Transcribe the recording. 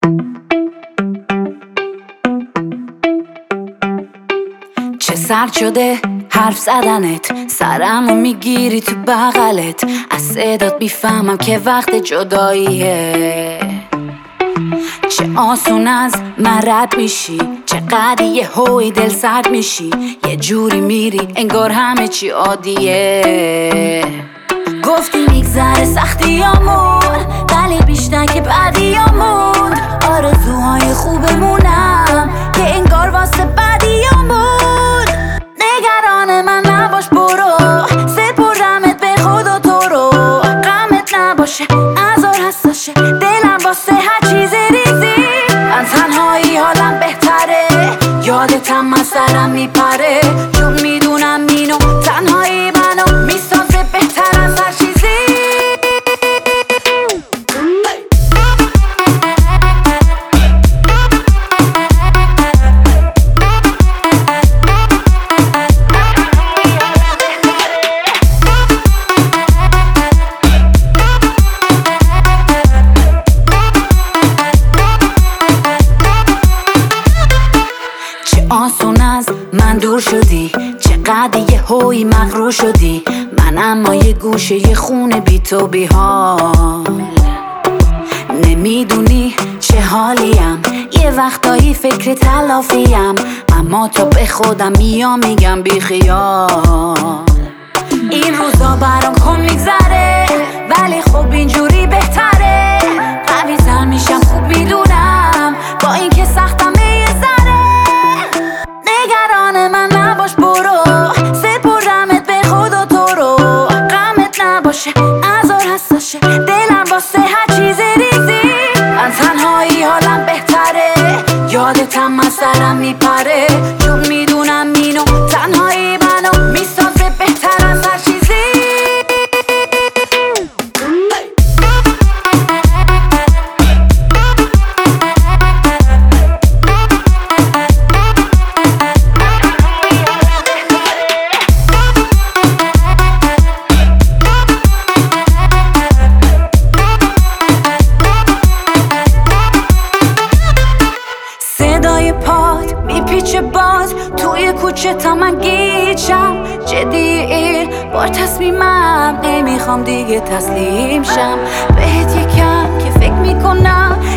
چه سرد شده حرف زدنت، سرمو میگیری تو بغلت. از صدات میفهمم که وقت جداییه. چه آسون از من رد میشی، چقدر یه هوی دل سرد میشی. یه جوری میری انگار همه چی عادیه. گفتی میگذره سختیامون، ولی بیشتر که بدیامون. آرزوهای خوبمونم که انگار واسه بدیامون. نگران من نباش برو، سپردمت به خدا تو رو. غمت نباشه ازار حساشه دلم واسه هر چیز ریزی. من تنهایی حالم بهتره، یادتم من سرم میپره. چون میدونم اینو تنهایی منو میسازه بهتر از هر چیزی. آسون از من دور شدی، چقدر یه هوی مغرور شدی. من اما یه گوشه یه خونه بی تو بی حال. نمیدونی چه حالیم، یه وقتایی فکر تلافیم. اما تا به خودم میام میگم بی خیال. این روزا برام کن میگذره، ولی خب اینجوری بهتره. قوی تر میشم خوب میدونم، با این که سختم یه ذره. نگران من نباش برو، سپردمت به خدا تو رو. غمت نباشه ازار حساشه دلم واسه هر چیز ریزی. من تنهایی حالم بهتره، یادتم من سرم میپره. چون میدونم اینو تنهایی منو میسازه بهتر از هر چیزی. صدای پات میپیچه باز توی کوچه تا من گیجم. جدی این بار تصمیمم، نمیخوام دیگه تسلیم شم. بهت یکم که فکر میکنم